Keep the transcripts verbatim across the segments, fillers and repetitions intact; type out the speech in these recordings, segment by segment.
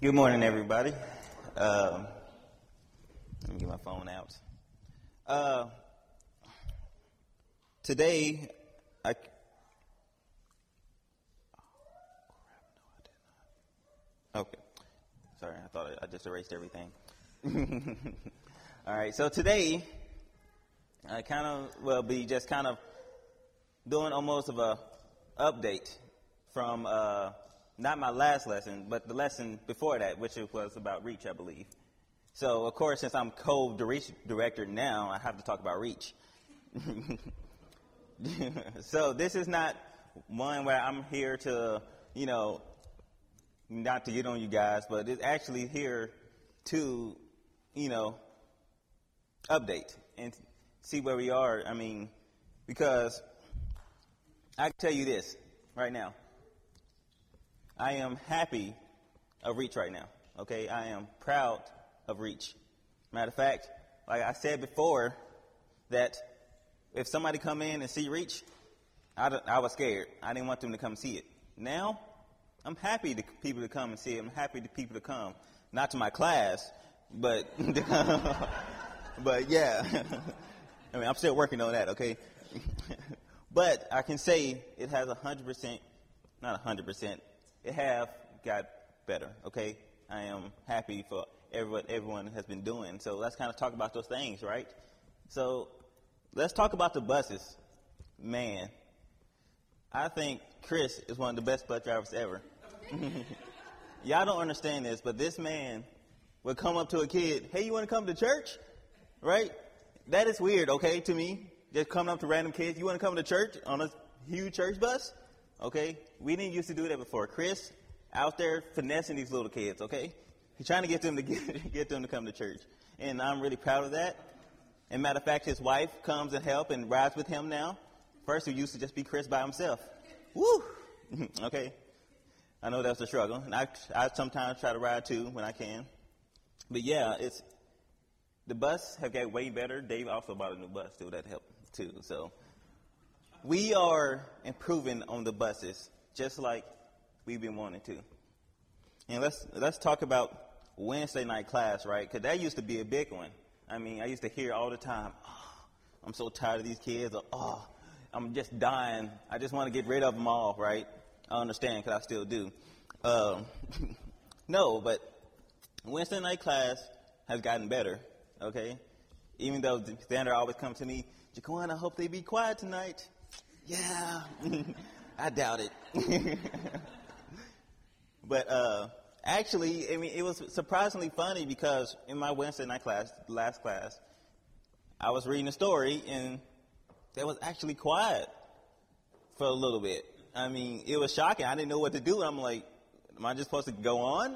Good morning, everybody. Um, let me get my phone out. Uh, today, I. Okay. Sorry, I thought I just erased everything. All right, so today, I kind of will be just kind of doing almost of a update from. Uh, Not my last lesson, but the lesson before that, which was about Reach, I believe. So, of course, since I'm co-director now, I have to talk about Reach. So this is not one where I'm here to, you know, not to get on you guys, but it's actually here to, you know, update and see where we are. I mean, because I can tell you this right now. I am happy of Reach right now, okay? I am proud of Reach. Matter of fact, like I said before, that if somebody come in and see Reach, I, I was scared. I didn't want them to come see it. Now, I'm happy to people to come and see it. I'm happy to people to come. Not to my class, but, but yeah. I mean, I'm still working on that, okay? But I can say it has one hundred percent, not one hundred percent, it have got better, okay? I am happy for everyone everyone has been doing. So let's kind of talk about those things, right? So let's talk about the buses. Man, I think Chris is one of the best bus drivers ever. Y'all don't understand this, but this man would come up to a kid, hey, you want to come to church? Right? That is weird, okay, to me. Just coming up to random kids, you want to come to church on a huge church bus? Okay, we didn't used to do that before. Chris out there finessing these little kids, okay? He's trying to get them to get, get them to come to church. And I'm really proud of that. And matter of fact, his wife comes and help and rides with him now. First, it used to just be Chris by himself. Woo! Okay. I know that's a struggle. And I, I sometimes try to ride too when I can. But yeah, it's the bus have got way better. Dave also bought a new bus too. That helped too. So we are improving on the buses, just like we've been wanting to. And let's let's talk about Wednesday night class, right? Because that used to be a big one. I mean, I used to hear all the time, oh, I'm so tired of these kids, or oh, I'm just dying. I just want to get rid of them all, right? I understand, because I still do. Um, no, but Wednesday night class has gotten better, okay? Even though Xander always comes to me, Jaquan, I hope they be quiet tonight. Yeah, I doubt it. But uh, actually, I mean, it was surprisingly funny because in my Wednesday night class, last class, I was reading a story and they was actually quiet for a little bit. I mean, it was shocking. I didn't know what to do. I'm like, am I just supposed to go on?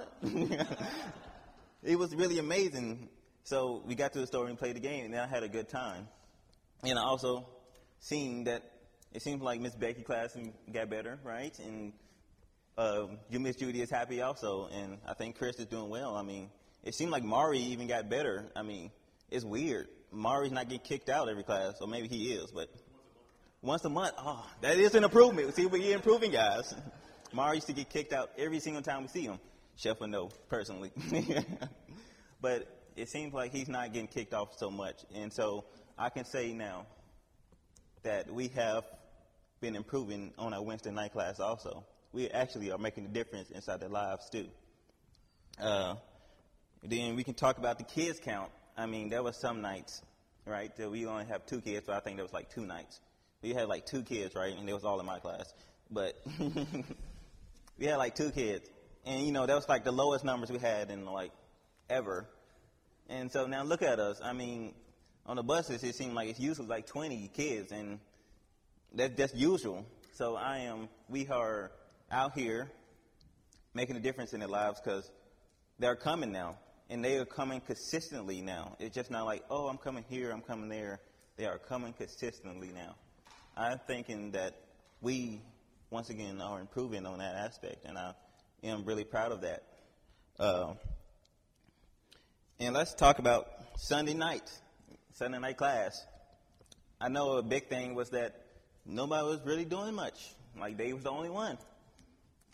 It was really amazing. So we got to the story and played the game, and then I had a good time. And I also seen that it seems like Miss Becky class got better, right? And uh, Miss Judy is happy also, and I think Chris is doing well. I mean, it seemed like Mari even got better. I mean, it's weird. Mari's not getting kicked out every class, or maybe he is, but once a month, oh, that is an improvement. See, we're improving, guys. Mari used to get kicked out every single time we see him. Chef would know, personally. But it seems like he's not getting kicked off so much, and so I can say now that we have been improving on our Wednesday night class also. We actually are making a difference inside their lives too. Uh, then we can talk about the kids count. I mean, there was some nights, right, that we only have two kids, but I think there was like two nights. We had like two kids, right, and it was all in my class. But we had like two kids. And, you know, that was like the lowest numbers we had in like ever. And so now look at us. I mean, on the buses, it seemed like it's usually like twenty kids, and that, that's usual. So I am, we are out here making a difference in their lives because they're coming now, and they are coming consistently now. It's just not like, oh, I'm coming here, I'm coming there. They are coming consistently now. I'm thinking that we, once again, are improving on that aspect, and I am really proud of that. Uh, and let's talk about Sunday night, Sunday night class. I know a big thing was that nobody was really doing much. Like, Dave was the only one.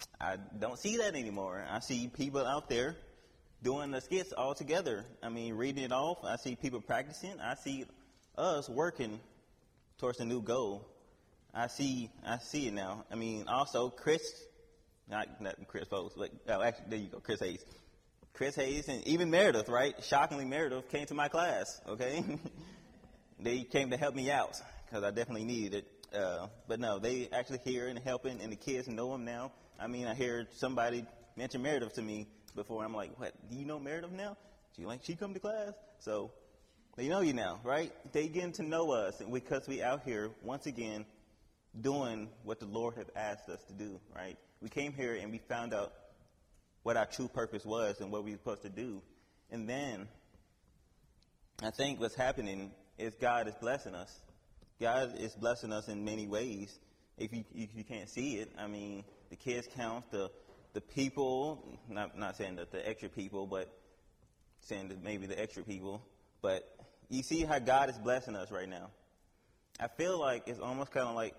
I don't see that anymore. I see people out there doing the skits all together. I mean, reading it off. I see people practicing. I see us working towards a new goal. I see, I see it now. I mean, also Chris, not, not Chris Foles, but oh, actually, there you go, Chris Hayes. Chris Hayes and even Meredith, right? Shockingly, Meredith came to my class. Okay, they came to help me out because I definitely needed it. Uh, but no, they actually here and helping, and the kids know him now. I mean, I hear somebody mention Meredith to me before. I'm like, what? Do you know Meredith now? She like she come to class, so they know you now, right? They getting to know us, and because we out here once again doing what the Lord has asked us to do, right? We came here and we found out what our true purpose was and what we were supposed to do, and then I think what's happening is God is blessing us. God is blessing us in many ways. If you if you can't see it, I mean, the kids count, the the people, not not saying that the extra people, but saying that maybe the extra people, but you see how God is blessing us right now. I feel like it's almost kind of like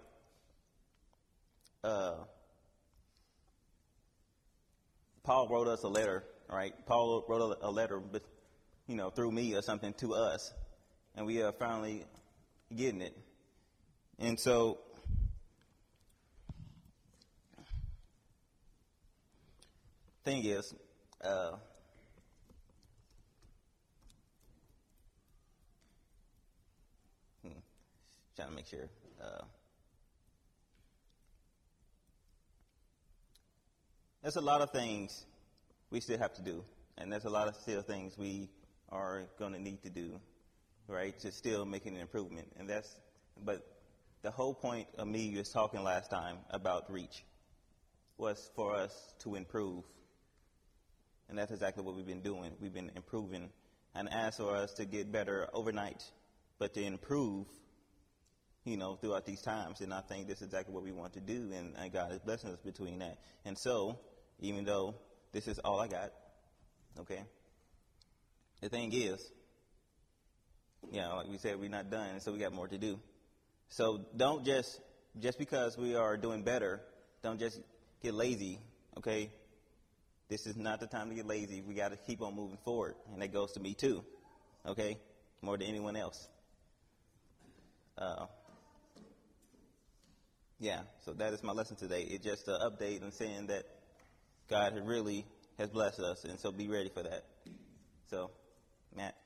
uh, Paul wrote us a letter, right? Paul wrote a, a letter, but you know, through me or something to us, and we are finally getting it. And so, thing is, uh, hmm, trying to make sure. Uh, there's a lot of things we still have to do, and there's a lot of still things we are going to need to do, right, to still make an improvement. And that's, but the whole point of me was talking last time about reach was for us to improve. And that's exactly what we've been doing. We've been improving, and asked for us to get better overnight, but to improve, you know, throughout these times. And I think this is exactly what we want to do, and, and God is blessing us between that. And so, even though this is all I got, okay, the thing is, you know, like we said, we're not done, so we got more to do. So don't just, just because we are doing better, don't just get lazy, okay? This is not the time to get lazy. We got to keep on moving forward, and that goes to me too, okay, more than anyone else. Uh, yeah, so that is my lesson today. It's just an update and saying that God really has blessed us, and so be ready for that. So, Matt.